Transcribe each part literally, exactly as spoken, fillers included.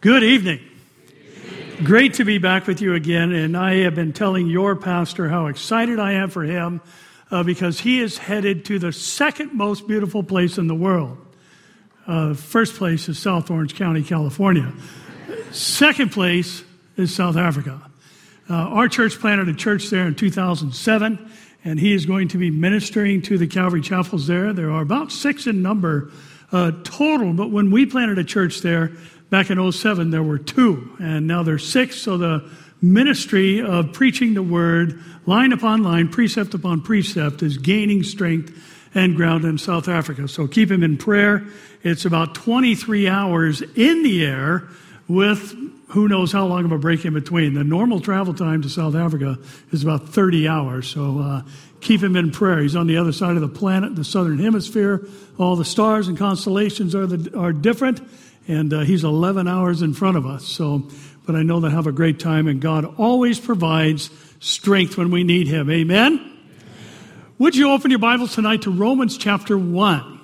Good evening. Great to be back with you again, and I have been telling your pastor how excited I am for him uh, because he is headed to the second most beautiful place in the world. Uh, first place is South Orange County, California. Second place is South Africa. Uh, our church planted a church there in two thousand seven, and he is going to be ministering to the Calvary chapels there. There are about six in number uh, total, but when we planted a church there, back in oh seven, there were two, and now there's six. So the ministry of preaching the word, line upon line, precept upon precept, is gaining strength and ground in South Africa. So keep him in prayer. It's about twenty-three hours in the air with who knows how long of a break in between. The normal travel time to South Africa is about thirty hours. So uh, keep him in prayer. He's on the other side of the planet, the southern hemisphere. All the stars and constellations are the, are different. And uh, he's eleven hours in front of us. So, but I know they'll have a great time, and God always provides strength when we need him. Amen? Amen. Would you open your Bibles tonight to Romans chapter one?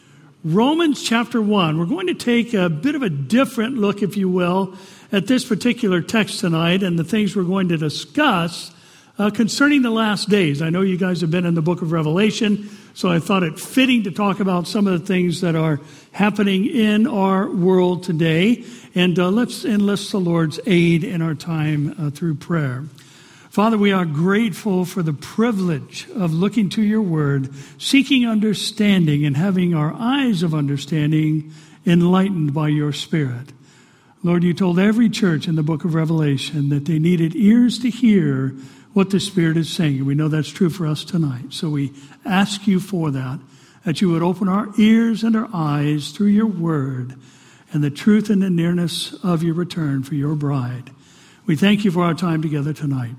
Romans chapter one. We're going to take a bit of a different look, if you will, at this particular text tonight and the things we're going to discuss uh, concerning the last days. I know you guys have been in the book of Revelation, so I thought it fitting to talk about some of the things that are happening in our world today. And uh, let's enlist the Lord's aid in our time uh, through prayer. Father, we are grateful for the privilege of looking to your word, seeking understanding, and having our eyes of understanding enlightened by your Spirit. Lord, you told every church in the book of Revelation that they needed ears to hear what the Spirit is saying. And we know that's true for us tonight. So we ask you for that, that you would open our ears and our eyes through your word and the truth and the nearness of your return for your bride. We thank you for our time together tonight.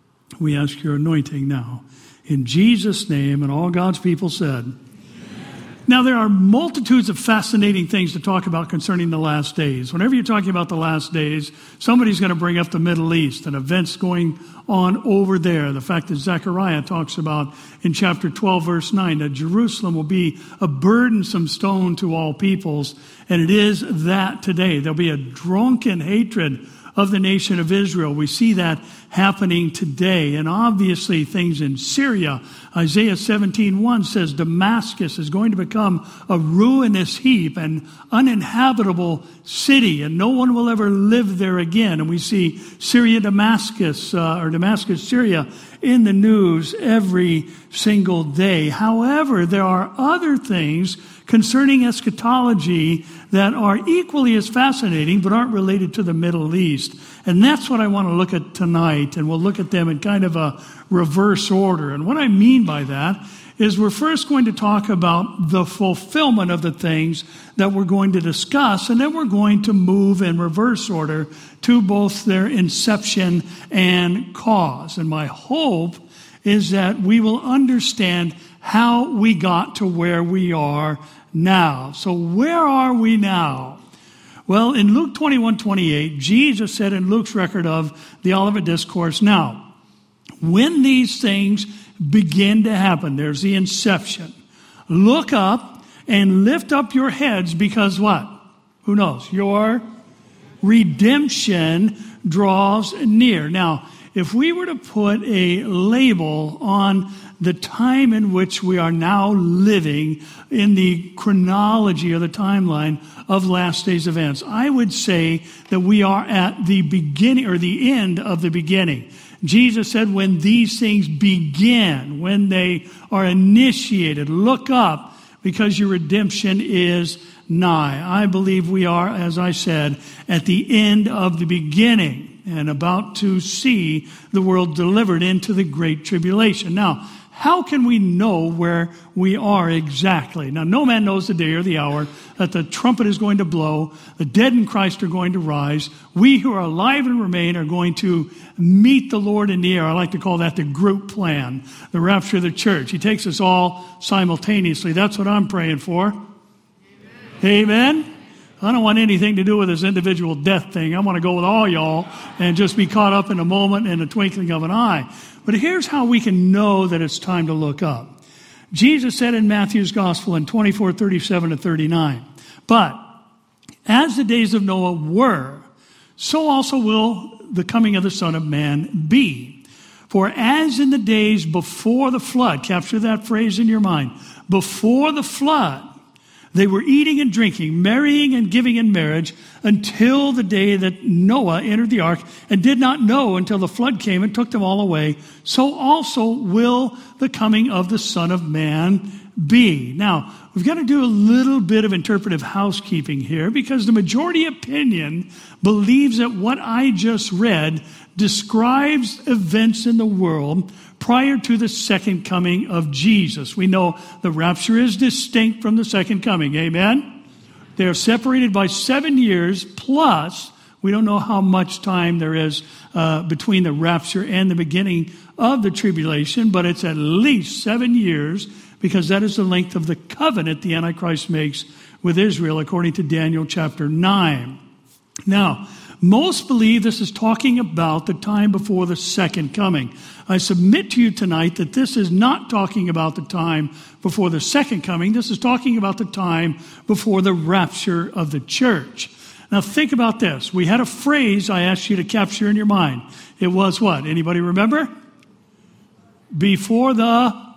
We ask your anointing now. In Jesus' name, and all God's people said. Now, there are multitudes of fascinating things to talk about concerning the last days. Whenever you're talking about the last days, somebody's going to bring up the Middle East and events going on over there. The fact that Zechariah talks about in chapter twelve, verse nine, that Jerusalem will be a burdensome stone to all peoples. And it is that today. There'll be a drunken hatred of the nation of Israel. We see that happening today. And obviously things in Syria. Isaiah seventeen one says Damascus is going to become a ruinous heap, an uninhabitable city, and no one will ever live there again. And we see Syria, Damascus, uh, or Damascus, Syria, in the news every single day. However, there are other things concerning eschatology that are equally as fascinating but aren't related to the Middle East. And that's what I want to look at tonight, and we'll look at them in kind of a reverse order. And what I mean by that is we're first going to talk about the fulfillment of the things that we're going to discuss, and then we're going to move in reverse order to both their inception and cause. And my hope is that we will understand how we got to where we are now. So where are we now? Well, in Luke twenty-one twenty-eight, Jesus said in Luke's record of the Olivet Discourse, now, when these things begin to happen, there's the inception, look up and lift up your heads because what? Who knows? Your redemption draws near. Now, if we were to put a label on the time in which we are now living in the chronology or the timeline of last days events, I would say that we are at the beginning or the end of the beginning. Jesus said when these things begin, when they are initiated, look up because your redemption is nigh. I believe we are, as I said, at the end of the beginning and about to see the world delivered into the great tribulation. Now, how can we know where we are exactly? Now, no man knows the day or the hour that the trumpet is going to blow, the dead in Christ are going to rise, we who are alive and remain are going to meet the Lord in the air. I like to call that the group plan, the rapture of the church. He takes us all simultaneously. That's what I'm praying for. Amen. Amen. I don't want anything to do with this individual death thing. I want to go with all y'all and just be caught up in a moment in the twinkling of an eye. But here's how we can know that it's time to look up. Jesus said in Matthew's Gospel in twenty-four thirty-seven to thirty-nine, but as the days of Noah were, so also will the coming of the Son of Man be. For as in the days before the flood, capture that phrase in your mind, before the flood, they were eating and drinking, marrying and giving in marriage until the day that Noah entered the ark and did not know until the flood came and took them all away. So also will the coming of the Son of Man be. Now, we've got to do a little bit of interpretive housekeeping here because the majority opinion believes that what I just read describes events in the world prior to the second coming of Jesus. We know the rapture is distinct from the second coming. Amen? They are separated by seven years plus, we don't know how much time there is uh, between the rapture and the beginning of the tribulation, but it's at least seven years because that is the length of the covenant the Antichrist makes with Israel according to Daniel chapter nine. Now, most believe this is talking about the time before the second coming. I submit to you tonight that this is not talking about the time before the second coming. This is talking about the time before the rapture of the church. Now think about this. We had a phrase I asked you to capture in your mind. It was what? Anybody remember? Before the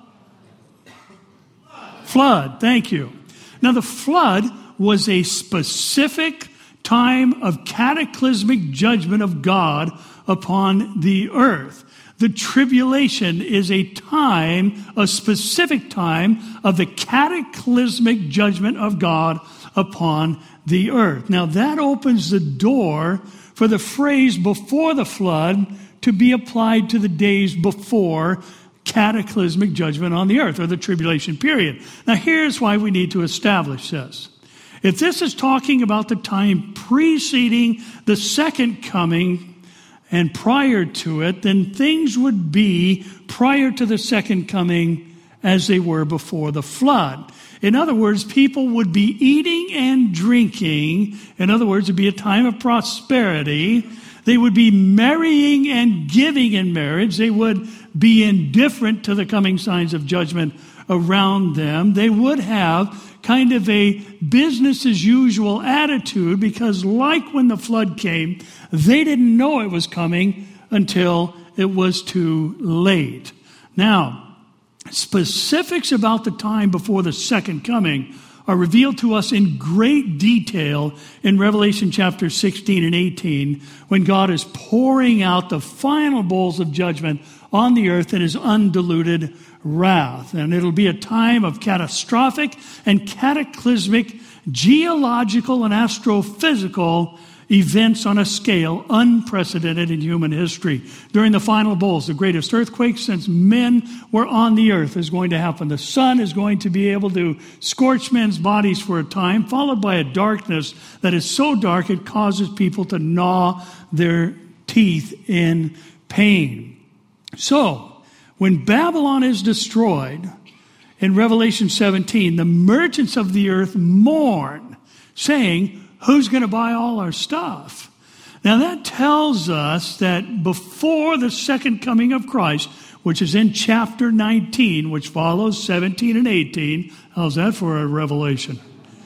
flood. Thank you. Now the flood was a specific time of cataclysmic judgment of God upon the earth. The tribulation is a time, a specific time of the cataclysmic judgment of God upon the earth. Now that opens the door for the phrase before the flood to be applied to the days before cataclysmic judgment on the earth, or the tribulation period. Now here's why we need to establish this. If this is talking about the time preceding the second coming and prior to it, then things would be prior to the second coming as they were before the flood. In other words, people would be eating and drinking. In other words, it would be a time of prosperity. They would be marrying and giving in marriage. They would be indifferent to the coming signs of judgment around them. They would have kind of a business as usual attitude because like when the flood came, they didn't know it was coming until it was too late. Now, specifics about the time before the second coming are revealed to us in great detail in Revelation chapter sixteen and eighteen when God is pouring out the final bowls of judgment on the earth in his undiluted wrath. And it'll be a time of catastrophic and cataclysmic geological and astrophysical events on a scale unprecedented in human history. During the final bowls, the greatest earthquake since men were on the earth is going to happen. The sun is going to be able to scorch men's bodies for a time, followed by a darkness that is so dark it causes people to gnaw their teeth in pain. So, when Babylon is destroyed, in Revelation seventeen, the merchants of the earth mourn, saying, who's going to buy all our stuff? Now that tells us that before the second coming of Christ, which is in chapter nineteen, which follows seventeen and eighteen, how's that for a revelation?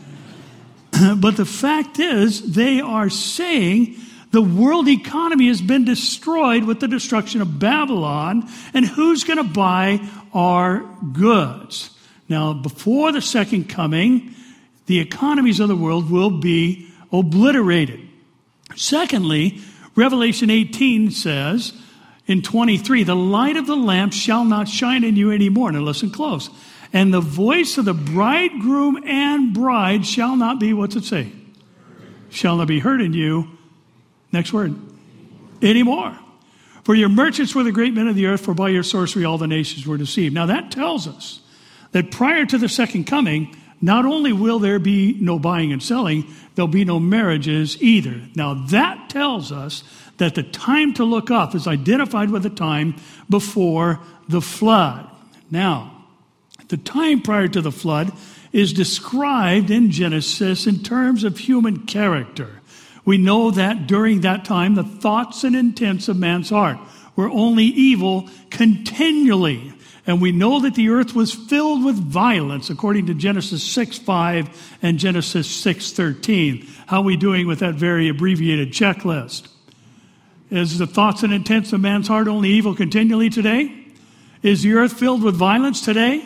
But the fact is, they are saying the world economy has been destroyed with the destruction of Babylon, and who's going to buy our goods? Now, before the second coming, the economies of the world will be obliterated. Secondly, Revelation eighteen says in twenty-three, the light of the lamp shall not shine in you anymore. Now listen close. And the voice of the bridegroom and bride shall not be, what's it say? Shall not be heard in you. Next word. Anymore. For your merchants were the great men of the earth, for by your sorcery all the nations were deceived. Now that tells us that prior to the second coming, not only will there be no buying and selling, there'll be no marriages either. Now that tells us that the time to look up is identified with the time before the flood. Now, the time prior to the flood is described in Genesis in terms of human character. We know that during that time, the thoughts and intents of man's heart were only evil continually. And we know that the earth was filled with violence, according to Genesis six five and Genesis six thirteen. How are we doing with that very abbreviated checklist? Is the thoughts and intents of man's heart only evil continually today? Is the earth filled with violence today?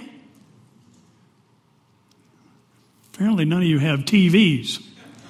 Apparently none of you have T Vs.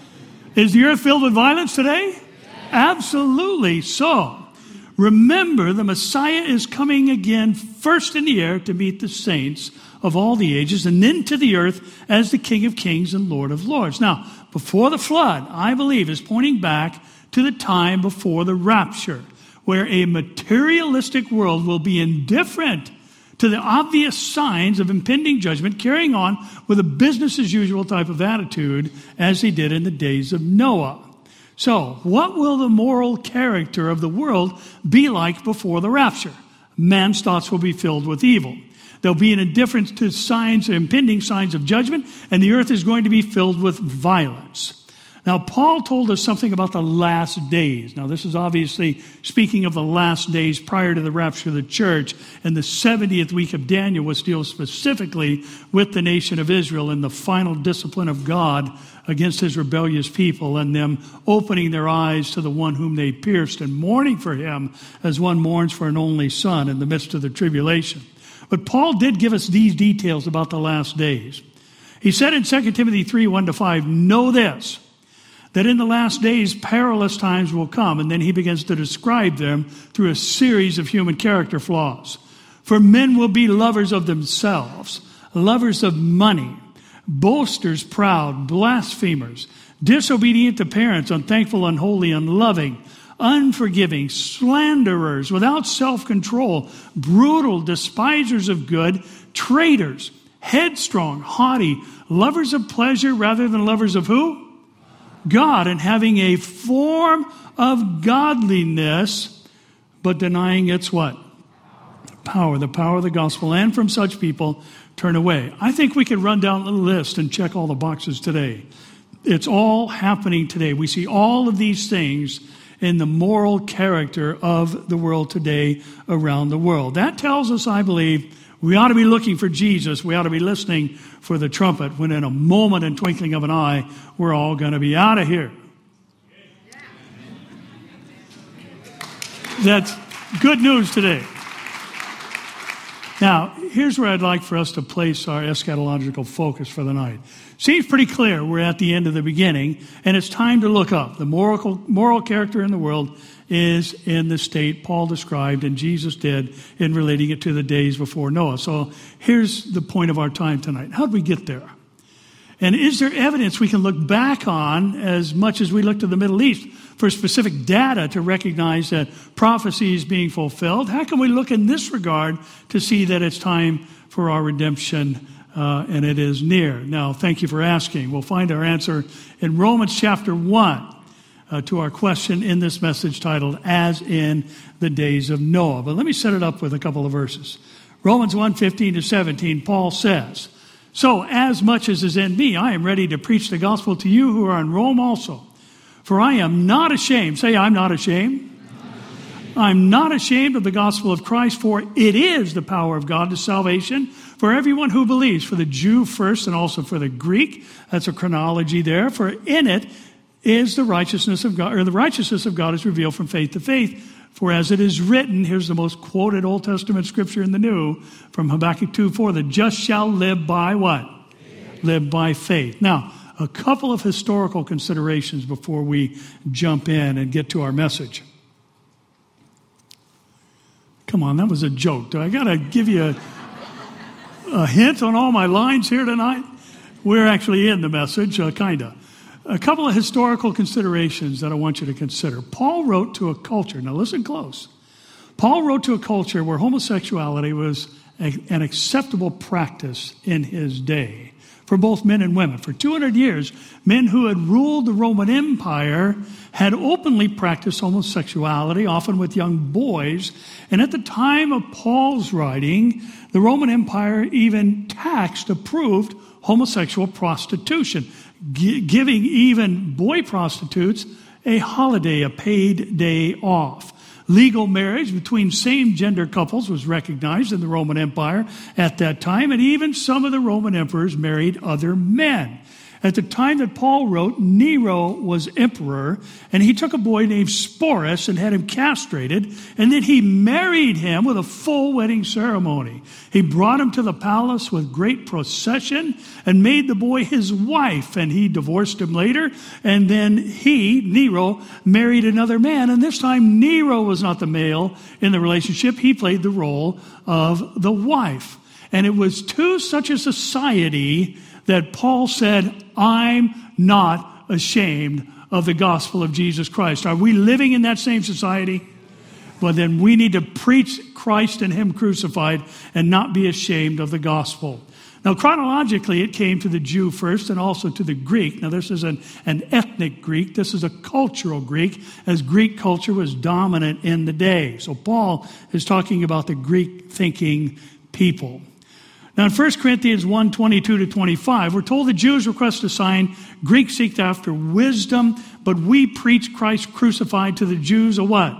Is the earth filled with violence today? Yes. Absolutely so. Remember, the Messiah is coming again first in the air to meet the saints of all the ages, and then to the earth as the King of Kings and Lord of Lords. Now, before the flood, I believe, is pointing back to the time before the rapture, where a materialistic world will be indifferent to the obvious signs of impending judgment, carrying on with a business-as-usual type of attitude as they did in the days of Noah. So, what will the moral character of the world be like before the rapture? Man's thoughts will be filled with evil. There'll be an indifference to signs, impending signs of judgment, and the earth is going to be filled with violence. Now, Paul told us something about the last days. Now, this is obviously speaking of the last days prior to the rapture of the church, and the seventieth week of Daniel was deal specifically with the nation of Israel and the final discipline of God against his rebellious people, and them opening their eyes to the one whom they pierced and mourning for him as one mourns for an only son in the midst of the tribulation. But Paul did give us these details about the last days. He said in Second Timothy three, one to five, know this, that in the last days perilous times will come. And then he begins to describe them through a series of human character flaws. For men will be lovers of themselves, lovers of money, boasters, proud, blasphemers, disobedient to parents, unthankful, unholy, unloving, unforgiving, slanderers, without self-control, brutal, despisers of good, traitors, headstrong, haughty, lovers of pleasure rather than lovers of who? God, and having a form of godliness, but denying its what? Power, the power of the gospel. And from such people, turn away. I think we could run down the list and check all the boxes today. It's all happening today. We see all of these things in the moral character of the world today around the world. That tells us, I believe, we ought to be looking for Jesus. We ought to be listening for the trumpet when in a moment and twinkling of an eye, we're all going to be out of here. That's good news today. Now, here's where I'd like for us to place our eschatological focus for the night. Seems pretty clear we're at the end of the beginning, and it's time to look up. The moral, moral character in the world is in the state Paul described and Jesus did in relating it to the days before Noah. So here's the point of our time tonight. How did we get there? And is there evidence we can look back on as much as we look to the Middle East for specific data to recognize that prophecy is being fulfilled? How can we look in this regard to see that it's time for our redemption uh, and it is near? Now, thank you for asking. We'll find our answer in Romans chapter one. Uh, to our question in this message titled, As in the Days of Noah. But let me set it up with a couple of verses. Romans one, fifteen to seventeen, Paul says, so as much as is in me, I am ready to preach the gospel to you who are in Rome also. For I am not ashamed. Say, I'm not ashamed. I'm not ashamed of the gospel of Christ, for it is the power of God to salvation for everyone who believes, for the Jew first and also for the Greek. That's a chronology there. For in it is the righteousness of God, or the righteousness of God is revealed from faith to faith. For as it is written, here's the most quoted Old Testament scripture in the New, from Habakkuk two four, the just shall live by what? Faith. Live by faith. Now, a couple of historical considerations before we jump in and get to our message. Come on, that was a joke. Do I got to give you a, a hint on all my lines here tonight? We're actually in the message, uh, kind of. A couple of historical considerations that I want you to consider. Paul wrote to a culture, now listen close. Paul wrote to a culture where homosexuality was a, an acceptable practice in his day for both men and women. For two hundred years, men who had ruled the Roman Empire had openly practiced homosexuality, often with young boys. And at the time of Paul's writing, the Roman Empire even taxed, approved homosexual prostitution, g- giving even boy prostitutes a holiday, a paid day off. Legal marriage between same-gender couples was recognized in the Roman Empire at that time, and even some of the Roman emperors married other men. At the time that Paul wrote, Nero was emperor, and he took a boy named Sporus and had him castrated, and then he married him with a full wedding ceremony. He brought him to the palace with great procession and made the boy his wife, and he divorced him later, and then he, Nero, married another man, and this time Nero was not the male in the relationship. He played the role of the wife. And it was to such a society that Paul said, I'm not ashamed of the gospel of Jesus Christ. Are we living in that same society? Well, then we need to preach Christ and Him crucified and not be ashamed of the gospel. Now, chronologically, it came to the Jew first and also to the Greek. Now, this is an, an ethnic Greek. This is a cultural Greek, as Greek culture was dominant in the day. So Paul is talking about the Greek-thinking people. Now, in First Corinthians one, twenty-two to twenty-five, we're told the Jews request a sign, Greeks seek after wisdom, but we preach Christ crucified. To the Jews a what?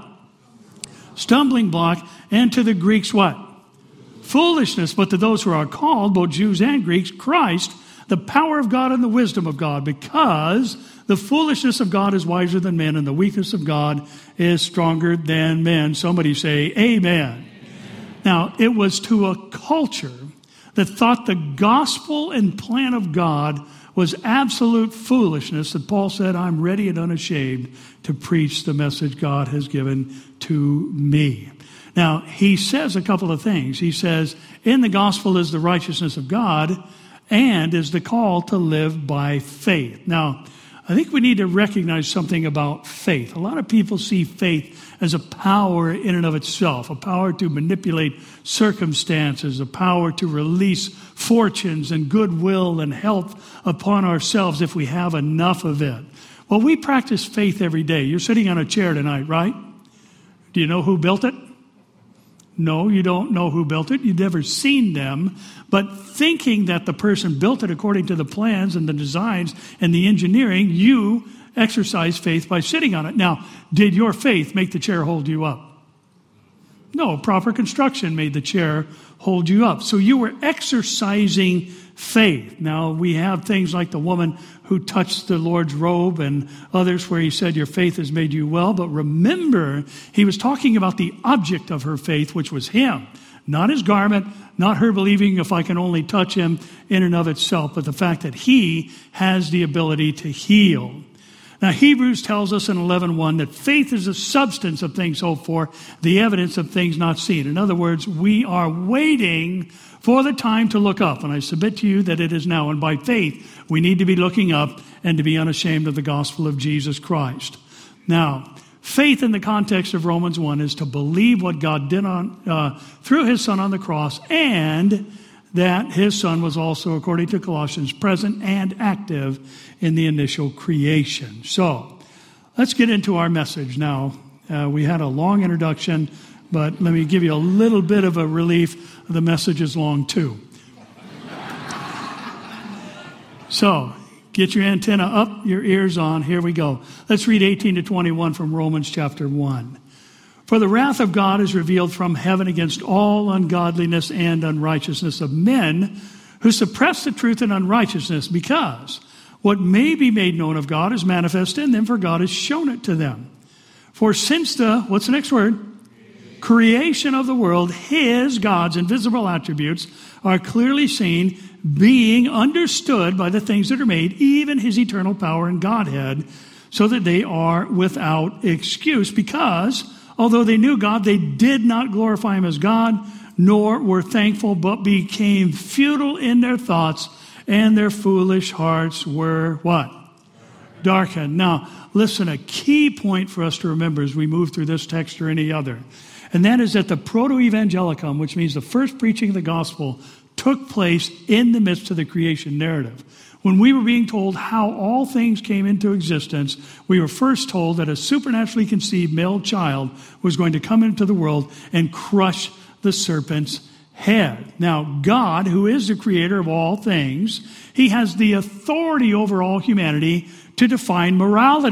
Stumbling block. And to the Greeks what? Foolishness. But to those who are called, both Jews and Greeks, Christ, the power of God and the wisdom of God, because the foolishness of God is wiser than men, and the weakness of God is stronger than men. Somebody say, amen. Amen. Now, it was to a culture that thought the gospel and plan of God was absolute foolishness, that Paul said, I'm ready and unashamed to preach the message God has given to me. Now, he says a couple of things. He says, in the gospel is the righteousness of God and is the call to live by faith. Now, I think we need to recognize something about faith. A lot of people see faith as a power in and of itself, a power to manipulate circumstances, a power to release fortunes and goodwill and help upon ourselves if we have enough of it. Well, we practice faith every day. You're sitting on a chair tonight, right? Do you know who built it? No, you don't know who built it. You've never seen them. But thinking that the person built it according to the plans and the designs and the engineering, you exercise faith by sitting on it. Now, did your faith make the chair hold you up? No, proper construction made the chair hold you up. So you were exercising faith. Now, we have things like the woman who touched the Lord's robe and others where he said, your faith has made you well. But remember, he was talking about the object of her faith, which was him. Not his garment, not her believing if I can only touch him in and of itself, but the fact that he has the ability to heal. Now, Hebrews tells us in eleven one that faith is the substance of things hoped for, the evidence of things not seen. In other words, we are waiting for the time to look up. And I submit to you that it is now. And by faith, we need to be looking up and to be unashamed of the gospel of Jesus Christ. Now, faith in the context of Romans one is to believe what God did on uh, through his Son on the cross, and that his Son was also, according to Colossians, present and active in the initial creation. So, let's get into our message now. Uh, we had a long introduction, but let me give you a little bit of a relief. The message is long too. So, get your antenna up, your ears on. Here we go. Let's read eighteen to twenty-one from Romans chapter one. For the wrath of God is revealed from heaven against all ungodliness and unrighteousness of men who suppress the truth in unrighteousness, because what may be made known of God is manifest in them, for God has shown it to them. For since the, what's the next word? Creation of the world, his, God's invisible attributes are clearly seen, being understood by the things that are made, even his eternal power and Godhead, so that they are without excuse, because although they knew God, they did not glorify him as God, nor were thankful, but became futile in their thoughts, and their foolish hearts were what? Darkened. Now, listen, a key point for us to remember as we move through this text or any other, and that is that the proto-evangelicum, which means the first preaching of the gospel, took place in the midst of the creation narrative. When we were being told how all things came into existence, we were first told that a supernaturally conceived male child was going to come into the world and crush the serpent's head. Now, God, who is the creator of all things, he has the authority over all humanity to define morality.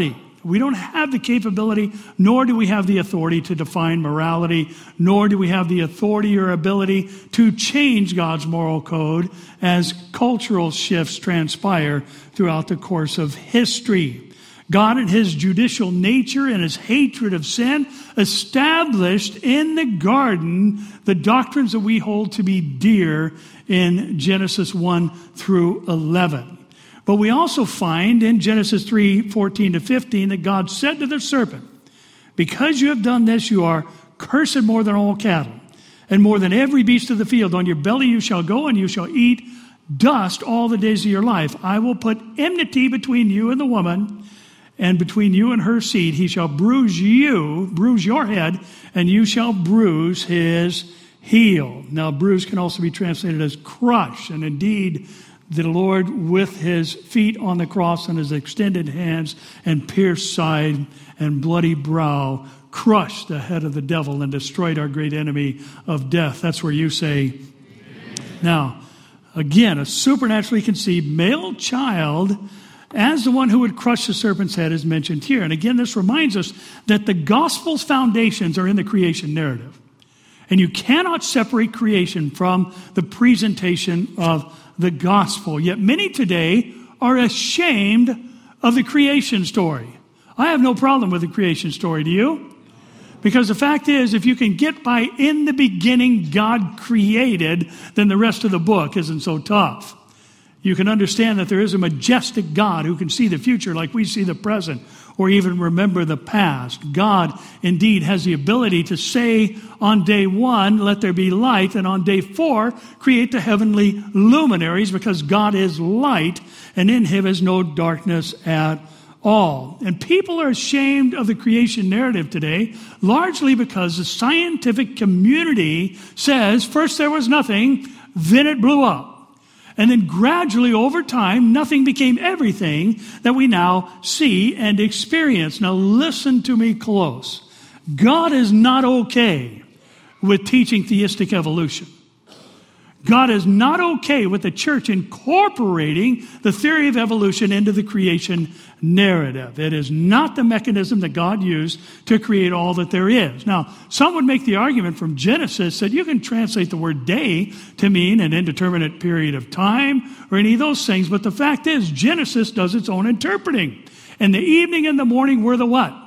We don't have the capability, nor do we have the authority to define morality, nor do we have the authority or ability to change God's moral code as cultural shifts transpire throughout the course of history. God, in his judicial nature and his hatred of sin, established in the garden the doctrines that we hold to be dear in Genesis one through eleven. But we also find in Genesis three, fourteen to fifteen, that God said to the serpent, because you have done this, you are cursed more than all cattle, and more than every beast of the field. On your belly you shall go, and you shall eat dust all the days of your life. I will put enmity between you and the woman, and between you and her seed. He shall bruise you, bruise your head, and you shall bruise his heel. Now, bruise can also be translated as crush, and indeed, the Lord, with his feet on the cross and his extended hands and pierced side and bloody brow, crushed the head of the devil and destroyed our great enemy of death. That's where you say, amen. Now, again, a supernaturally conceived male child as the one who would crush the serpent's head is mentioned here. And again, this reminds us that the gospel's foundations are in the creation narrative. And you cannot separate creation from the presentation of the gospel. Yet many today are ashamed of the creation story. I have no problem with the creation story, do you? Because the fact is, if you can get by in the beginning God created, then the rest of the book isn't so tough. You can understand that there is a majestic God who can see the future like we see the present, or even remember the past. God, indeed, has the ability to say on day one, let there be light, and on day four, create the heavenly luminaries, because God is light, and in him is no darkness at all. And people are ashamed of the creation narrative today, largely because the scientific community says, first there was nothing, then it blew up. And then gradually over time, nothing became everything that we now see and experience. Now listen to me close. God is not okay with teaching theistic evolution. God is not okay with the church incorporating the theory of evolution into the creation narrative. It is not the mechanism that God used to create all that there is. Now, some would make the argument from Genesis that you can translate the word day to mean an indeterminate period of time or any of those things, but the fact is Genesis does its own interpreting. And the evening and the morning were the what?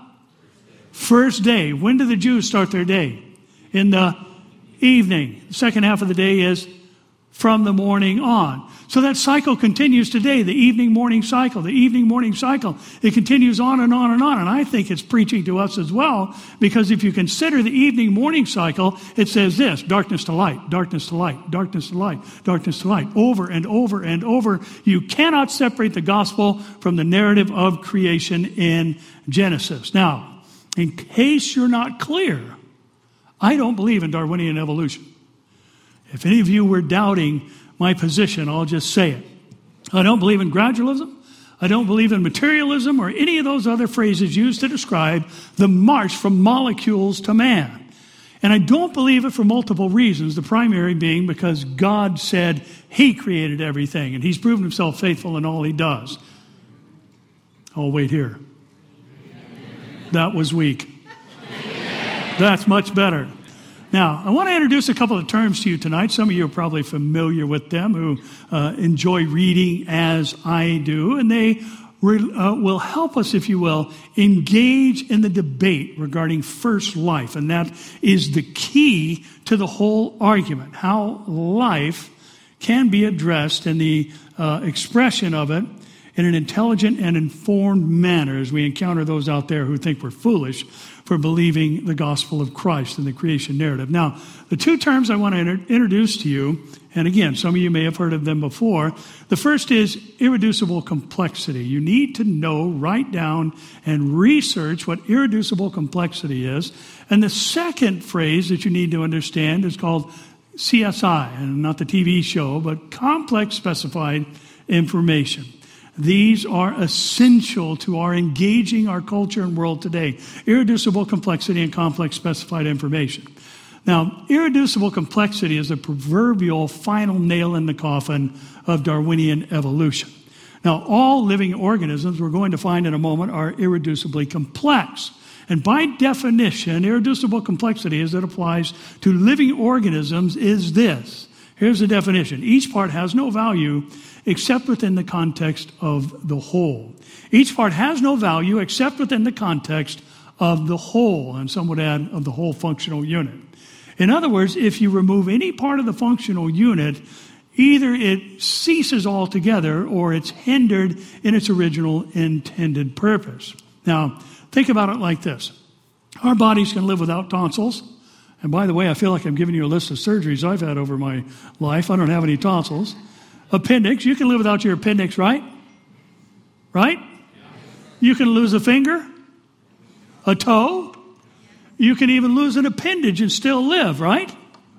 First day. When do the Jews start their day? In the evening. The second half of the day is from the morning on. So that cycle continues today, the evening-morning cycle, the evening-morning cycle. It continues on and on and on, and I think it's preaching to us as well, because if you consider the evening-morning cycle, it says this, darkness to light, darkness to light, darkness to light, darkness to light, over and over and over. You cannot separate the gospel from the narrative of creation in Genesis. Now, in case you're not clear, I don't believe in Darwinian evolution. If any of you were doubting my position, I'll just say it. I don't believe in gradualism. I don't believe in materialism or any of those other phrases used to describe the march from molecules to man. And I don't believe it for multiple reasons, the primary being because God said he created everything, and he's proven himself faithful in all he does. I'll wait here. That was weak. That's much better. Now, I want to introduce a couple of terms to you tonight. Some of you are probably familiar with them who uh, enjoy reading as I do, and they re- uh, will help us, if you will, engage in the debate regarding first life, and that is the key to the whole argument, how life can be addressed in the uh, expression of it in an intelligent and informed manner as we encounter those out there who think we're foolish for believing the gospel of Christ and the creation narrative. Now, the two terms I want to inter- introduce to you, and again, some of you may have heard of them before. The first is irreducible complexity. You need to know, write down, and research what irreducible complexity is. And the second phrase that you need to understand is called C S I, and not the T V show, but complex specified information. These are essential to our engaging our culture and world today. Irreducible complexity and complex specified information. Now, irreducible complexity is the proverbial final nail in the coffin of Darwinian evolution. Now, all living organisms, we're going to find in a moment, are irreducibly complex. And by definition, irreducible complexity as it applies to living organisms is this. Here's the definition. Each part has no value except within the context of the whole. Each part has no value except within the context of the whole, and some would add of the whole functional unit. In other words, if you remove any part of the functional unit, either it ceases altogether or it's hindered in its original intended purpose. Now, think about it like this. Our bodies can live without tonsils. And by the way, I feel like I'm giving you a list of surgeries I've had over my life. I don't have any tonsils. Appendix, you can live without your appendix, right? Right? You can lose a finger, a toe. You can even lose an appendage and still live, right?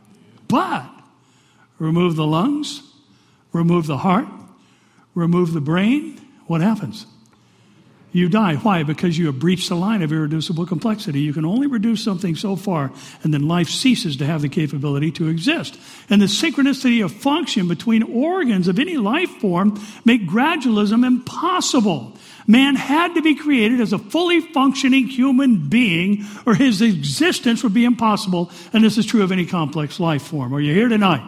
But remove the lungs, remove the heart, remove the brain, what happens? You die. Why? Because you have breached the line of irreducible complexity. You can only reduce something so far, and then life ceases to have the capability to exist. And the synchronicity of function between organs of any life form make gradualism impossible. Man had to be created as a fully functioning human being, or his existence would be impossible, and this is true of any complex life form. Are you here tonight?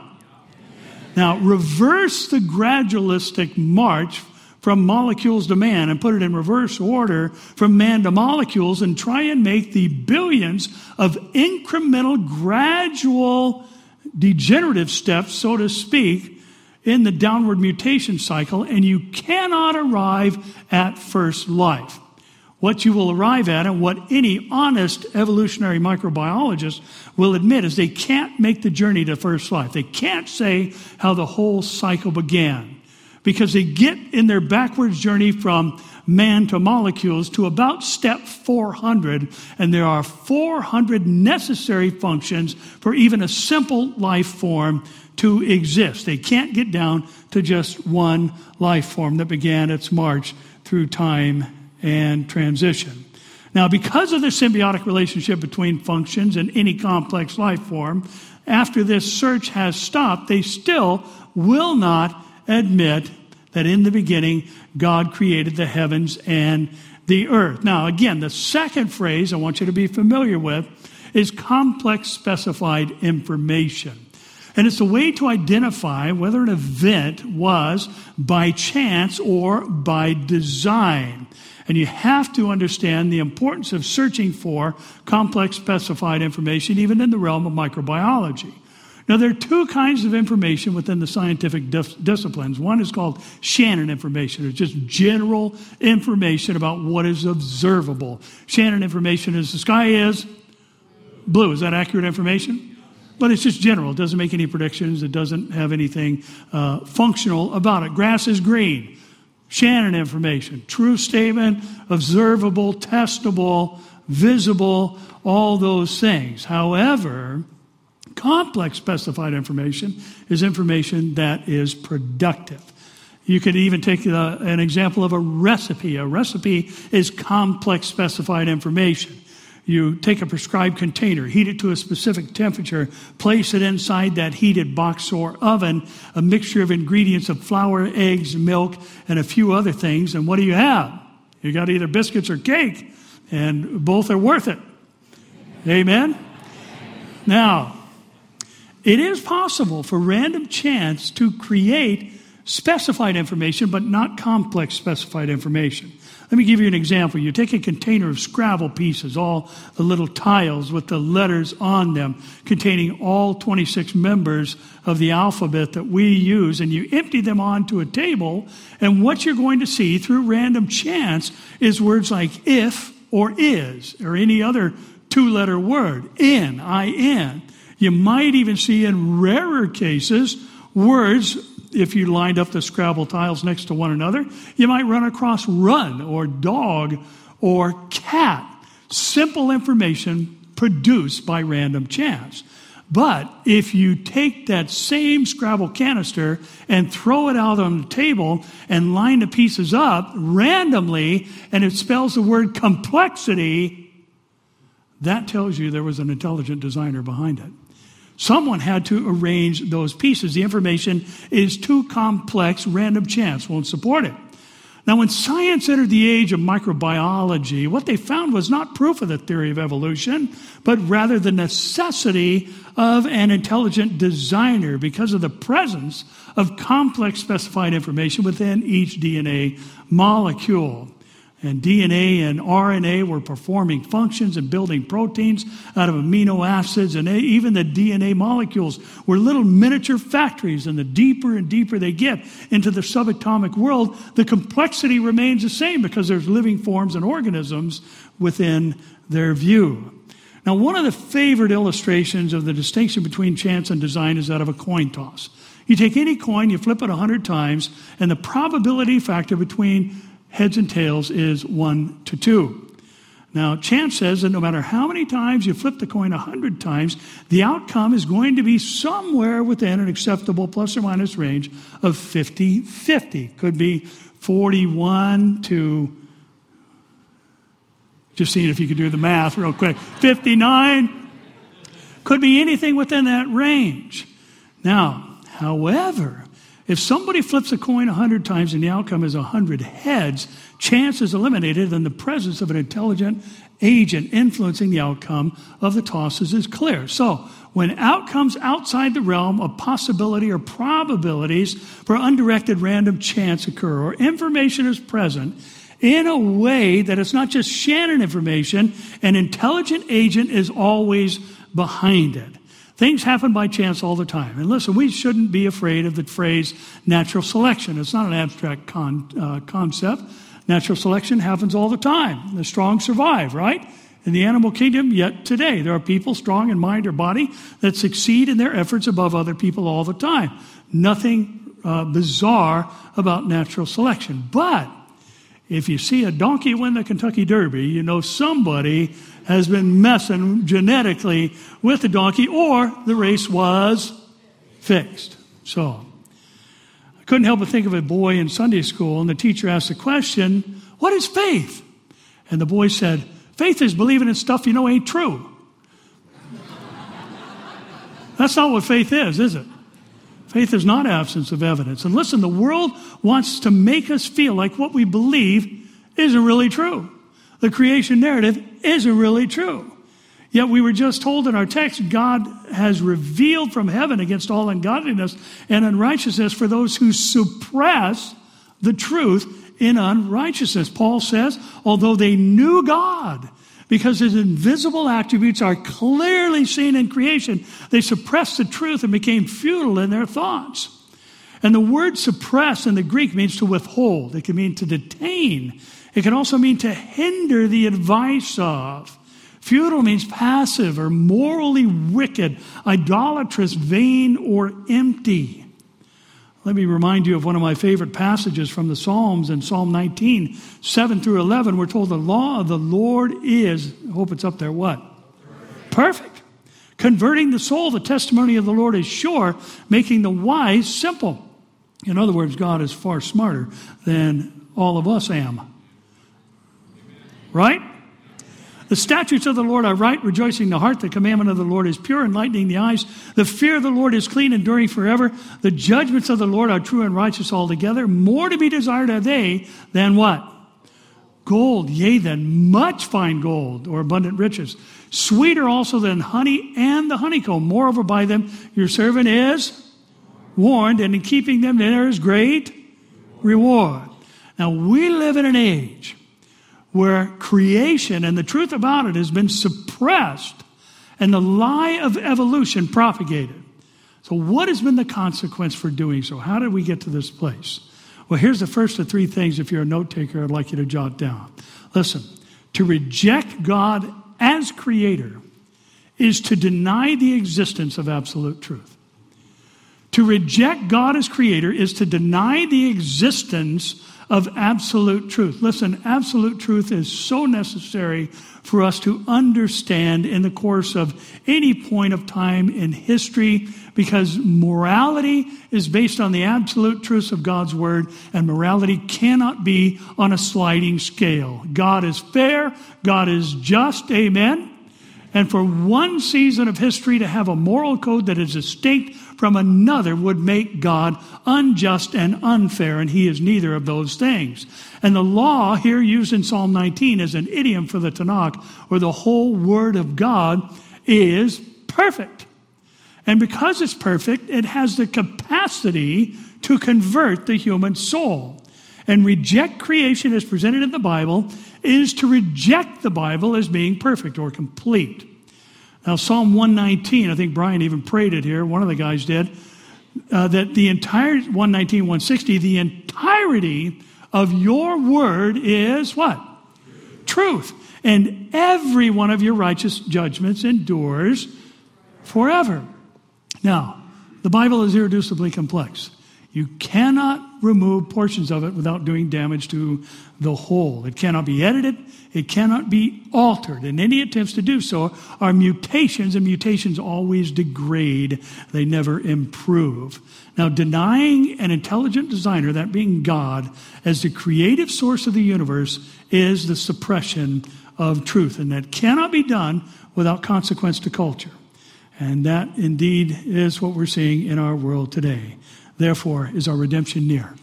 Now, reverse the gradualistic march from molecules to man and put it in reverse order from man to molecules and try and make the billions of incremental, gradual, degenerative steps, so to speak, in the downward mutation cycle, and you cannot arrive at first life. What you will arrive at, and what any honest evolutionary microbiologist will admit, is they can't make the journey to first life. They can't say how the whole cycle began, because they get in their backwards journey from man to molecules to about step four hundred, and there are four hundred necessary functions for even a simple life form to exist. They can't get down to just one life form that began its march through time and transition. Now, because of the symbiotic relationship between functions and any complex life form, after this search has stopped, they still will not admit that in the beginning, God created the heavens and the earth. Now, again, the second phrase I want you to be familiar with is complex specified information. And it's a way to identify whether an event was by chance or by design. And you have to understand the importance of searching for complex specified information, even in the realm of microbiology. Now, there are two kinds of information within the scientific dis- disciplines. One is called Shannon information. It's just general information about what is observable. Shannon information is the sky is blue. Is that accurate information? But it's just general. It doesn't make any predictions. It doesn't have anything uh, functional about it. Grass is green. Shannon information. True statement, observable, testable, visible, all those things. However, complex specified information is information that is productive. You could even take uh, an example of a recipe. A recipe is complex specified information. You take a prescribed container, heat it to a specific temperature, place it inside that heated box or oven, a mixture of ingredients of flour, eggs, milk, and a few other things. And what do you have? You got either biscuits or cake, and both are worth it. Amen? Now, it is possible for random chance to create specified information, but not complex specified information. Let me give you an example. You take a container of Scrabble pieces, all the little tiles with the letters on them, containing all twenty-six members of the alphabet that we use, and you empty them onto a table, and what you're going to see through random chance is words like if or is, or any other two-letter word, in, I N. You might even see, in rarer cases, words. If you lined up the Scrabble tiles next to one another, you might run across run or dog or cat. Simple information produced by random chance. But if you take that same Scrabble canister and throw it out on the table and line the pieces up randomly, and it spells the word complexity, that tells you there was an intelligent designer behind it. Someone had to arrange those pieces. The information is too complex. Random chance won't support it. Now, when science entered the age of microbiology, what they found was not proof of the theory of evolution, but rather the necessity of an intelligent designer because of the presence of complex specified information within each D N A molecule. And D N A and R N A were performing functions and building proteins out of amino acids. And even the D N A molecules were little miniature factories. And the deeper and deeper they get into the subatomic world, the complexity remains the same because there's living forms and organisms within their view. Now, one of the favorite illustrations of the distinction between chance and design is that of a coin toss. You take any coin, you flip it a hundred times, and the probability factor between heads and tails is one to two. Now, chance says that no matter how many times you flip the coin a hundred times, the outcome is going to be somewhere within an acceptable plus or minus range of fifty-fifty. Could be forty-one to, just seeing if you could do the math real quick, fifty-nine. Could be anything within that range. Now, however, if somebody flips a coin a hundred times and the outcome is a hundred heads, chance is eliminated and the presence of an intelligent agent influencing the outcome of the tosses is clear. So, when outcomes outside the realm of possibility or probabilities for undirected random chance occur, or information is present in a way that it's not just Shannon information, an intelligent agent is always behind it. Things happen by chance all the time. And listen, we shouldn't be afraid of the phrase natural selection. It's not an abstract con, uh, concept. Natural selection happens all the time. The strong survive, right? In the animal kingdom, yet today, there are people strong in mind or body that succeed in their efforts above other people all the time. Nothing uh, bizarre about natural selection. But if you see a donkey win the Kentucky Derby, you know somebody has been messing genetically with the donkey, or the race was fixed. So, I couldn't help but think of a boy in Sunday school, and the teacher asked the question, what is faith? And the boy said, faith is believing in stuff you know ain't true. That's not what faith is, is it? Faith is not absence of evidence. And listen, the world wants to make us feel like what we believe isn't really true. The creation narrative isn't really true. Yet we were just told in our text, God has revealed from heaven against all ungodliness and unrighteousness for those who suppress the truth in unrighteousness. Paul says, although they knew God, because his invisible attributes are clearly seen in creation, they suppressed the truth and became futile in their thoughts. And the word suppress in the Greek means to withhold. It can mean to detain. It can also mean to hinder the advice of. Futile means passive or morally wicked, idolatrous, vain, or empty. Let me remind you of one of my favorite passages from the Psalms. In Psalm nineteen, seven through eleven, we're told the law of the Lord is, I hope it's up there, what? Perfect. Perfect. Converting the soul, the testimony of the Lord is sure, making the wise simple. In other words, God is far smarter than all of us am. Right? The statutes of the Lord are right, rejoicing the heart. The commandment of the Lord is pure, enlightening the eyes. The fear of the Lord is clean, enduring forever. The judgments of the Lord are true and righteous altogether. More to be desired are they than what? Gold, yea, than much fine gold, or abundant riches. Sweeter also than honey and the honeycomb. Moreover, by them your servant is warned, and in keeping them there is great reward. Now, we live in an age where creation and the truth about it has been suppressed and the lie of evolution propagated. So what has been the consequence for doing so? How did we get to this place? Well, here's the first of three things, if you're a note taker, I'd like you to jot down. Listen, to reject God as creator is to deny the existence of absolute truth. To reject God as creator is to deny the existence of absolute truth. Listen, absolute truth is so necessary for us to understand in the course of any point of time in history, because morality is based on the absolute truths of God's word, and morality cannot be on a sliding scale. God is fair, God is just, amen? And for one season of history to have a moral code that is distinct from another would make God unjust and unfair, and he is neither of those things. And the law here used in Psalm nineteen as an idiom for the Tanakh, or the whole Word of God, is perfect. And because it's perfect, it has the capacity to convert the human soul. And reject creation as presented in the Bible is to reject the Bible as being perfect or complete. Now, Psalm one nineteen, I think Brian even prayed it here, one of the guys did, uh, that the entire, one nineteen, one sixty, the entirety of your word is what? Truth. And every one of your righteous judgments endures forever. Now, the Bible is irreducibly complex. You cannot remove portions of it without doing damage to the whole. It cannot be edited. It cannot be altered. And any attempts to do so are mutations, and mutations always degrade. They never improve. Now, denying an intelligent designer, that being God, as the creative source of the universe is the suppression of truth. And that cannot be done without consequence to culture. And that indeed is what we're seeing in our world today. Therefore, is our redemption near?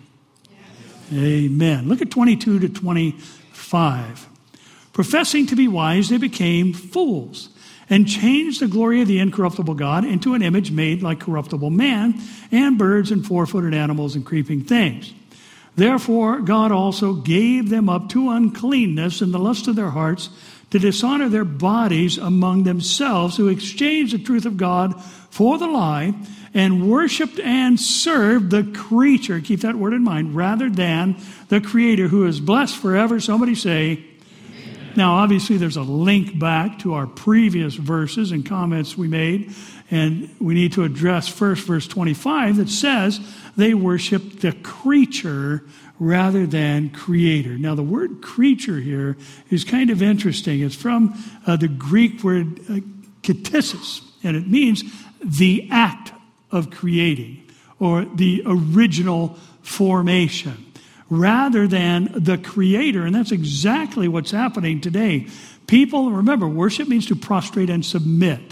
Yes. Amen. Look at twenty-two to twenty-five. Professing to be wise, they became fools and changed the glory of the incorruptible God into an image made like corruptible man and birds and four-footed animals and creeping things. Therefore, God also gave them up to uncleanness in the lust of their hearts, to dishonor their bodies among themselves, who exchanged the truth of God for the lie, and worshipped and served the creature, keep that word in mind, rather than the Creator, who is blessed forever. Somebody say, amen. Now, obviously, there's a link back to our previous verses and comments we made, and we need to address first verse twenty-five that says they worship the creature rather than Creator. Now, the word creature here is kind of interesting. It's from uh, the Greek word uh, ktisis, and it means the act of creating, or the original formation, rather than the Creator. And that's exactly what's happening today. People, remember, worship means to prostrate and submit.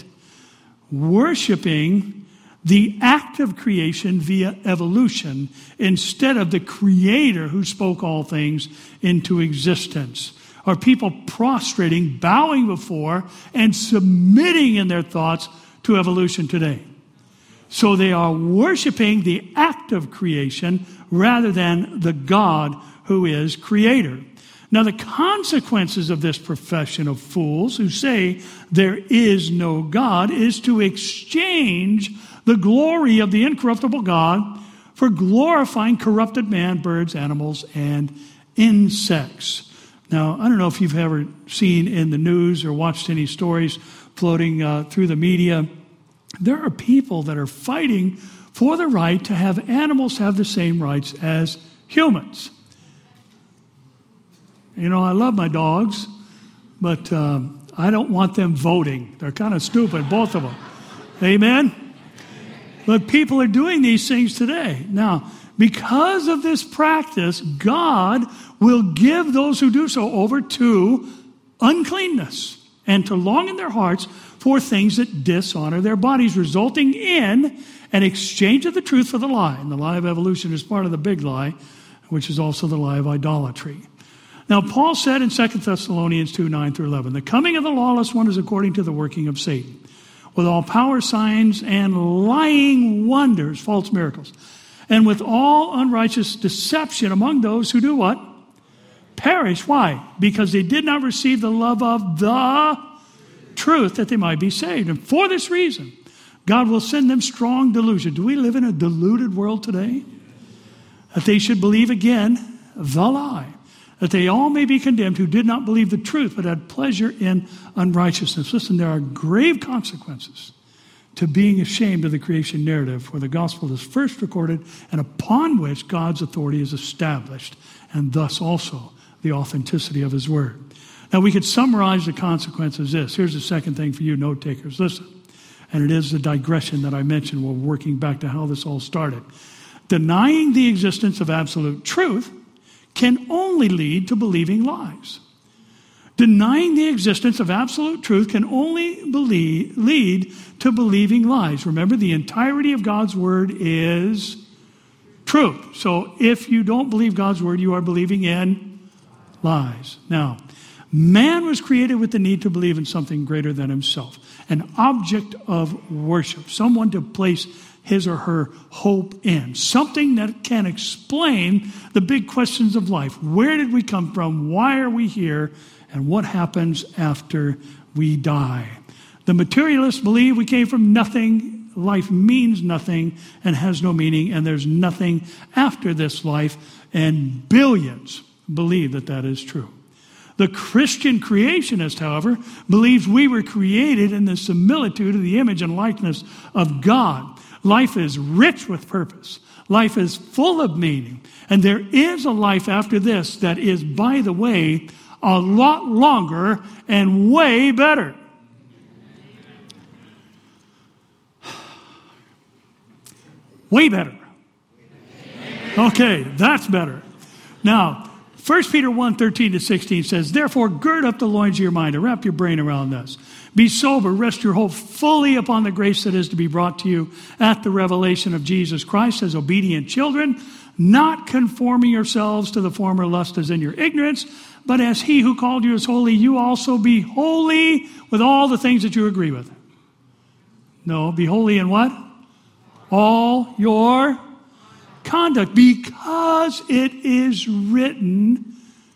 Worshiping the act of creation via evolution instead of the Creator who spoke all things into existence. Are people prostrating, bowing before, and submitting in their thoughts to evolution today? So they are worshiping the act of creation rather than the God who is Creator. Now, the consequences of this profession of fools who say there is no God is to exchange the glory of the incorruptible God for glorifying corrupted man, birds, animals, and insects. Now, I don't know if you've ever seen in the news or watched any stories floating uh, through the media. There are people that are fighting for the right to have animals have the same rights as humans. You know, I love my dogs, but um, I don't want them voting. They're kind of stupid, both of them. Amen? But people are doing these things today. Now, because of this practice, God will give those who do so over to uncleanness and to long in their hearts for things that dishonor their bodies, resulting in an exchange of the truth for the lie. And the lie of evolution is part of the big lie, which is also the lie of idolatry. Now, Paul said in Second Thessalonians two, nine through eleven, the coming of the lawless one is according to the working of Satan, with all power, signs, and lying wonders, false miracles, and with all unrighteous deception among those who do what? Perish. Why? Because they did not receive the love of the truth that they might be saved. And for this reason, God will send them strong delusion. Do we live in a deluded world today? That they should believe again the lie, that they all may be condemned who did not believe the truth but had pleasure in unrighteousness. Listen, there are grave consequences to being ashamed of the creation narrative, for the gospel is first recorded and upon which God's authority is established, and thus also the authenticity of his word. Now, we could summarize the consequences this. Here's the second thing for you note takers. Listen, and it is the digression that I mentioned. We're working back to how this all started. Denying the existence of absolute truth can only lead to believing lies. Denying the existence of absolute truth can only believe, lead to believing lies. Remember, the entirety of God's word is truth. So if you don't believe God's word, you are believing in lies. Now, man was created with the need to believe in something greater than himself, an object of worship, someone to place his or her hope in, something that can explain the big questions of life. Where did we come from? Why are we here? And what happens after we die? The materialists believe we came from nothing, life means nothing and has no meaning, and there's nothing after this life, and billions believe that that is true. The Christian creationist, however, believes we were created in the similitude of the image and likeness of God. Life is rich with purpose. Life is full of meaning. And there is a life after this that is, by the way, a lot longer and way better. Way better. Okay, that's better. Now, First Peter one, thirteen to sixteen says, therefore, gird up the loins of your mind and wrap your brain around this. Be sober, rest your hope fully upon the grace that is to be brought to you at the revelation of Jesus Christ as obedient children, not conforming yourselves to the former lust as in your ignorance, but as he who called you is holy, you also be holy with all the things that you agree with. No, be holy in what? All your conduct, because it is written,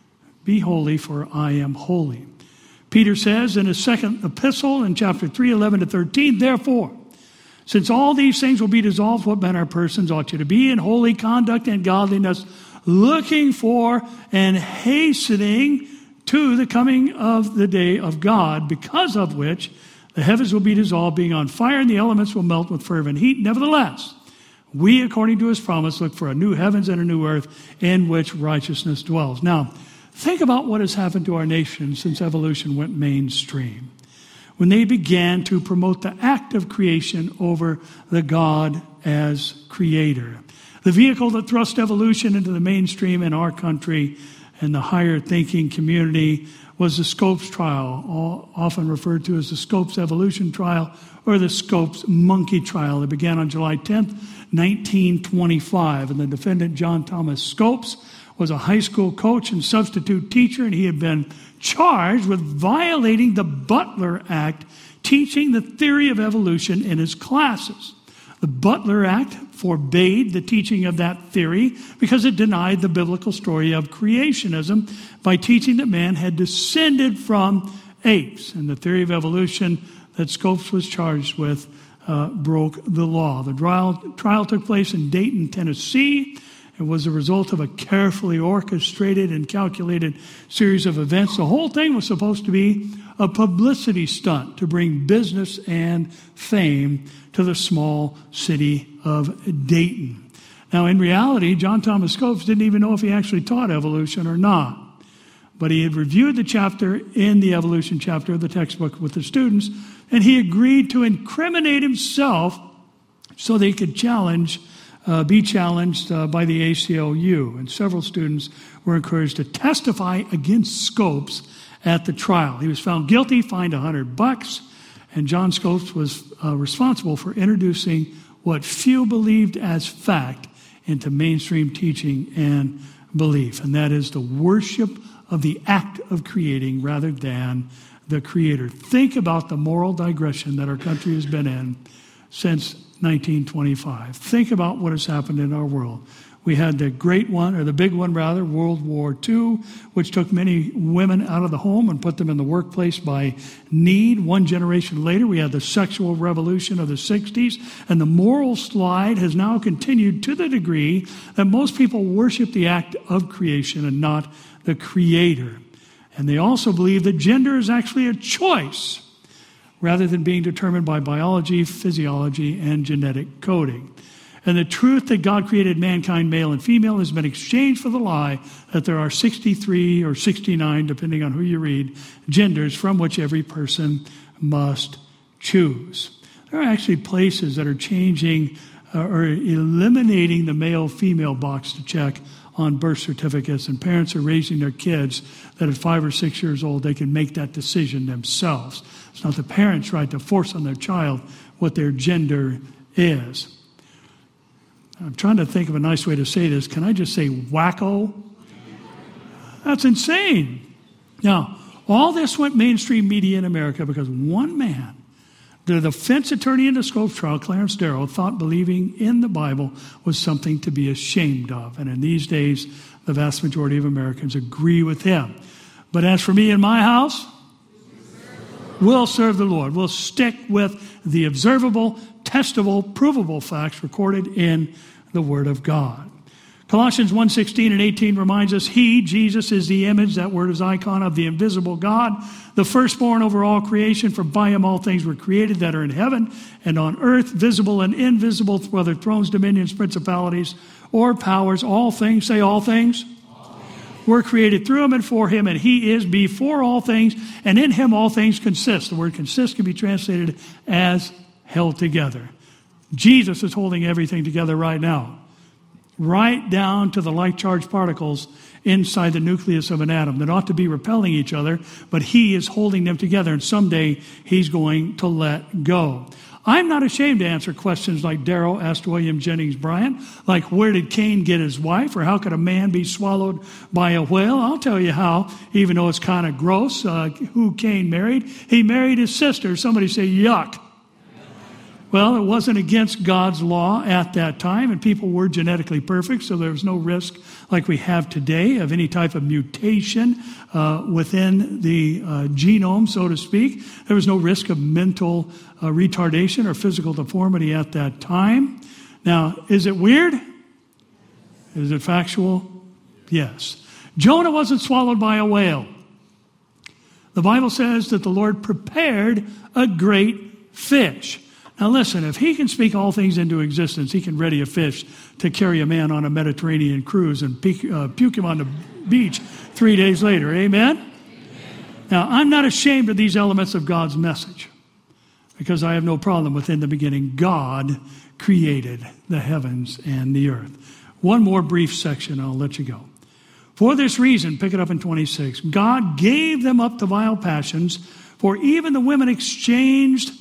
be holy, for I am holy. Peter says in his second epistle in chapter three, eleven to thirteen, therefore, since all these things will be dissolved, what manner of persons ought you to be in holy conduct and godliness, looking for and hastening to the coming of the day of God, because of which the heavens will be dissolved, being on fire, and the elements will melt with fervent heat. Nevertheless, we, according to his promise, look for a new heavens and a new earth in which righteousness dwells. Now, think about what has happened to our nation since evolution went mainstream. When they began to promote the act of creation over the God as creator. The vehicle that thrust evolution into the mainstream in our country and the higher thinking community was the Scopes trial, often referred to as the Scopes evolution trial or the Scopes monkey trial. It began on July tenth, nineteen twenty-five, and the defendant, John Thomas Scopes, was a high school coach and substitute teacher, and he had been charged with violating the Butler Act, teaching the theory of evolution in his classes. The Butler Act forbade the teaching of that theory because it denied the biblical story of creationism by teaching that man had descended from apes. And the theory of evolution that Scopes was charged with uh, broke the law. The trial, trial took place in Dayton, Tennessee. It was a result of a carefully orchestrated and calculated series of events. The whole thing was supposed to be a publicity stunt to bring business and fame to the small city of Dayton. Now, in reality, John Thomas Scopes didn't even know if he actually taught evolution or not. But he had reviewed the chapter in the evolution chapter of the textbook with the students, and he agreed to incriminate himself so they could challenge Uh, be challenged uh, by the A C L U, and several students were encouraged to testify against Scopes at the trial. He was found guilty, fined a hundred bucks, and John Scopes was uh, responsible for introducing what few believed as fact into mainstream teaching and belief, and that is the worship of the act of creating rather than the Creator. Think about the moral digression that our country has been in since nineteen twenty-five. Think about what has happened in our world. We had the great one, or the big one rather, World War Two, which took many women out of the home and put them in the workplace by need. One generation later, we had the sexual revolution of the sixties, and the moral slide has now continued to the degree that most people worship the act of creation and not the Creator. And they also believe that gender is actually a choice, rather than being determined by biology, physiology, and genetic coding. And the truth that God created mankind male and female has been exchanged for the lie that there are sixty-three or sixty-nine, depending on who you read, genders from which every person must choose. There are actually places that are changing uh, or eliminating the male-female box to check on birth certificates, and parents are raising their kids that at five or six years old they can make that decision themselves. It's not the parents' right to force on their child what their gender is. I'm trying to think of a nice way to say this. Can I just say wacko? That's insane. Now, all this went mainstream media in America because one man, the defense attorney in the Scopes trial, Clarence Darrow, thought believing in the Bible was something to be ashamed of. And in these days, the vast majority of Americans agree with him. But as for me and my house, we'll serve the Lord. We'll stick with the observable, testable, provable facts recorded in the Word of God. Colossians one sixteen and eighteen reminds us, He, Jesus, is the image, that word is icon, of the invisible God, the firstborn over all creation, for by Him all things were created that are in heaven and on earth, visible and invisible, whether thrones, dominions, principalities, or powers. All things, say all things, all things, were created through Him and for Him, and He is before all things, and in Him all things consist. The word consist can be translated as held together. Jesus is holding everything together right now, right down to the like-charged particles inside the nucleus of an atom that ought to be repelling each other, but He is holding them together, and someday He's going to let go. I'm not ashamed to answer questions like Darrow asked William Jennings Bryan, like where did Cain get his wife, or how could a man be swallowed by a whale? I'll tell you how, even though it's kind of gross, uh, who Cain married. He married his sister. Somebody say, yuck. Well, it wasn't against God's law at that time, and people were genetically perfect, so there was no risk like we have today of any type of mutation uh, within the uh, genome, so to speak. There was no risk of mental uh, retardation or physical deformity at that time. Now, is it weird? Is it factual? Yes. Jonah wasn't swallowed by a whale. The Bible says that the Lord prepared a great fish. Now listen, if He can speak all things into existence, He can ready a fish to carry a man on a Mediterranean cruise and puke, uh, puke him on the beach three days later. Amen? Amen? Now, I'm not ashamed of these elements of God's message because I have no problem with, in the beginning, God created the heavens and the earth. One more brief section, I'll let you go. For this reason, pick it up in twenty-six, God gave them up to vile passions, for even the women exchanged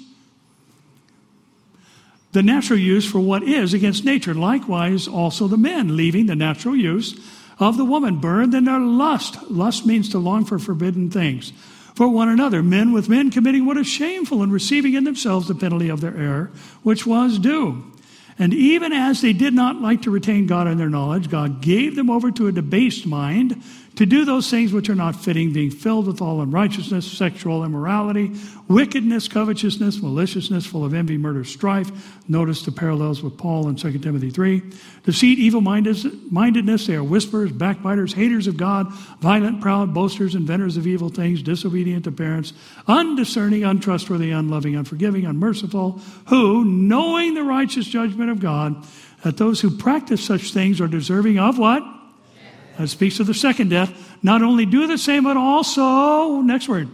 the natural use for what is against nature. Likewise, also the men, leaving the natural use of the woman, burned in their lust. Lust means to long for forbidden things for one another. Men with men committing what is shameful, and receiving in themselves the penalty of their error, which was due. And even as they did not like to retain God in their knowledge, God gave them over to a debased mind to do those things which are not fitting, being filled with all unrighteousness, sexual immorality, wickedness, covetousness, maliciousness, full of envy, murder, strife. Notice the parallels with Paul in Second Timothy three. Deceit, evil-mindedness, they are whisperers, backbiters, haters of God, violent, proud, boasters, inventors of evil things, disobedient to parents, undiscerning, untrustworthy, unloving, unforgiving, unmerciful, who, knowing the righteous judgment of God, that those who practice such things are deserving of what? That speaks of the second death. Not only do the same, but also, next word,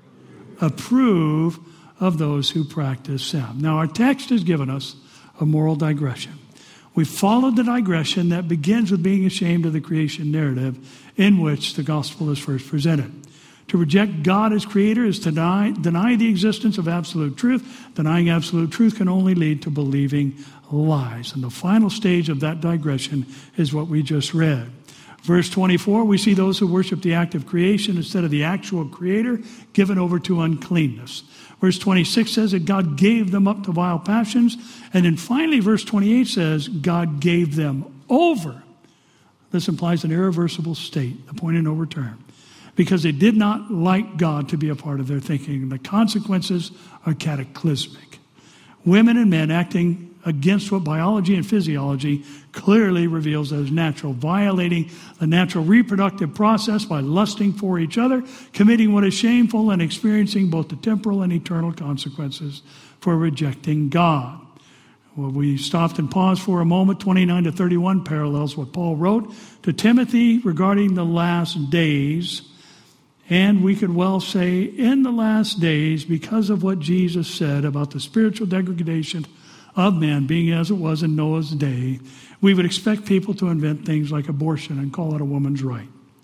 approve of those who practice them. Now, our text has given us a moral digression. We followed the digression that begins with being ashamed of the creation narrative in which the gospel is first presented. To reject God as creator is to deny, deny the existence of absolute truth. Denying absolute truth can only lead to believing lies. And the final stage of that digression is what we just read. Verse twenty-four, we see those who worship the act of creation instead of the actual creator given over to uncleanness. Verse twenty-six says that God gave them up to vile passions. And then finally, verse twenty-eight says God gave them over. This implies an irreversible state, the point of no return, because they did not like God to be a part of their thinking. And the consequences are cataclysmic. Women and men acting against what biology and physiology clearly reveals as natural, violating the natural reproductive process by lusting for each other, committing what is shameful, and experiencing both the temporal and eternal consequences for rejecting God. Well, we stopped and paused for a moment. twenty-nine to thirty-one parallels what Paul wrote to Timothy regarding the last days. And we could well say in the last days, because of what Jesus said about the spiritual degradation of man being as it was in Noah's day, we would expect people to invent things like abortion and call it a woman's right.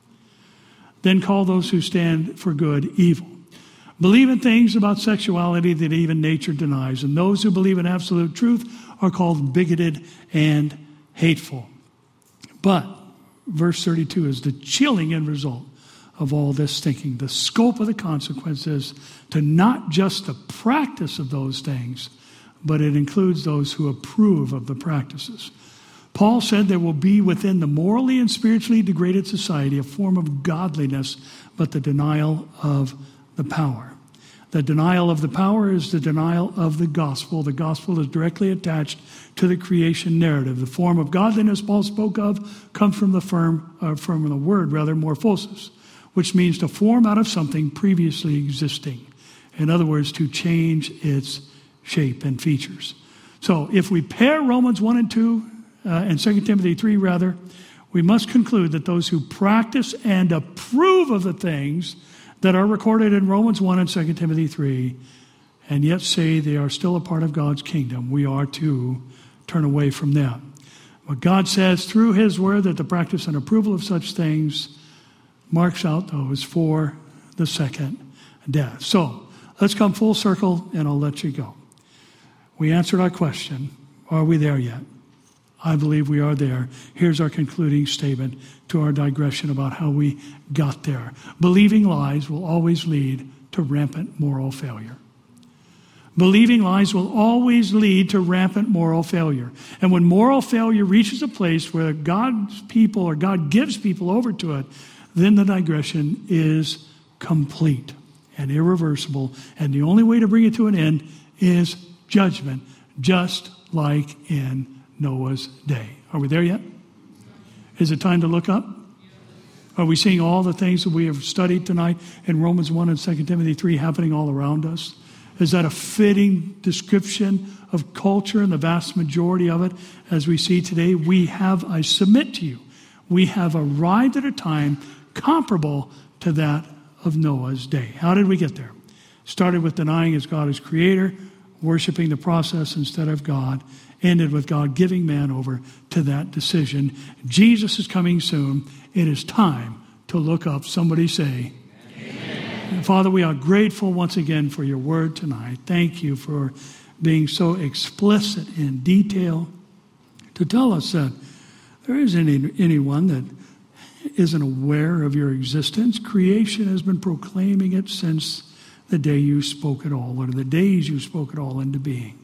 Then call those who stand for good evil. Believe in things about sexuality that even nature denies. And those who believe in absolute truth are called bigoted and hateful. But verse thirty-two is the chilling end result of all this thinking. The scope of the consequences to not just the practice of those things, but it includes those who approve of the practices. Paul said there will be within the morally and spiritually degraded society a form of godliness, but the denial of the power. The denial of the power is the denial of the gospel. The gospel is directly attached to the creation narrative. The form of godliness Paul spoke of comes from the firm, uh, from the word, rather, morphosis, which means to form out of something previously existing. In other words, to change its shape and features. So if we pair Romans one and two, uh, and Second Timothy three rather, we must conclude that those who practice and approve of the things that are recorded in Romans one and Second Timothy three, and yet say they are still a part of God's kingdom, we are to turn away from them. What God says through his word that the practice and approval of such things marks out those for the second death. So let's come full circle and I'll let you go. We answered our question. Are we there yet? I believe we are there. Here's our concluding statement to our digression about how we got there. Believing lies will always lead to rampant moral failure. Believing lies will always lead to rampant moral failure. And when moral failure reaches a place where God's people or God gives people over to it, then the digression is complete and irreversible. And the only way to bring it to an end is judgment, just like in Noah's day. Are we there yet? Is it time to look up? Are we seeing all the things that we have studied tonight in Romans one and Second Timothy three happening all around us? Is that a fitting description of culture and the vast majority of it as we see today? We have, I submit to you, we have arrived at a time comparable to that of Noah's day. How did we get there? Started with denying his God as creator, worshiping the process instead of God, ended with God giving man over to that decision. Jesus is coming soon. It is time to look up. Somebody say, Amen. Father, we are grateful once again for your word tonight. Thank you for being so explicit in detail to tell us that there isn't any, anyone that isn't aware of your existence. Creation has been proclaiming it since the day you spoke it all, or the days you spoke it all into being.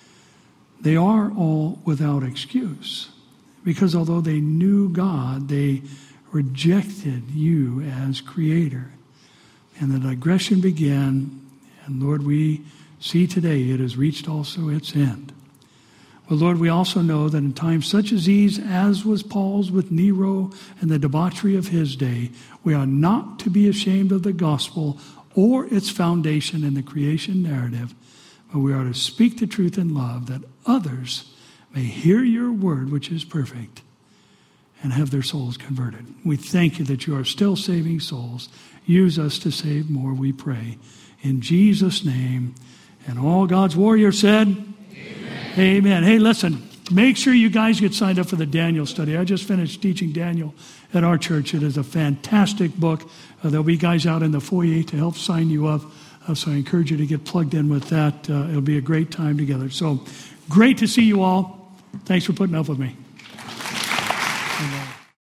They are all without excuse, because although they knew God, they rejected you as creator. And the digression began, and Lord, we see today it has reached also its end. But Lord, we also know that in times such as these, as was Paul's with Nero and the debauchery of his day, we are not to be ashamed of the gospel or its foundation in the creation narrative, but we are to speak the truth in love, that others may hear your word, which is perfect, and have their souls converted. We thank you that you are still saving souls. Use us to save more, we pray. In Jesus' name, and all God's warriors said, Amen. Amen. Hey, listen, make sure you guys get signed up for the Daniel study. I just finished teaching Daniel at our church. It is a fantastic book. Uh, there'll be guys out in the foyer to help sign you up. Uh, so I encourage you to get plugged in with that. Uh, it'll be a great time together. So great to see you all. Thanks for putting up with me.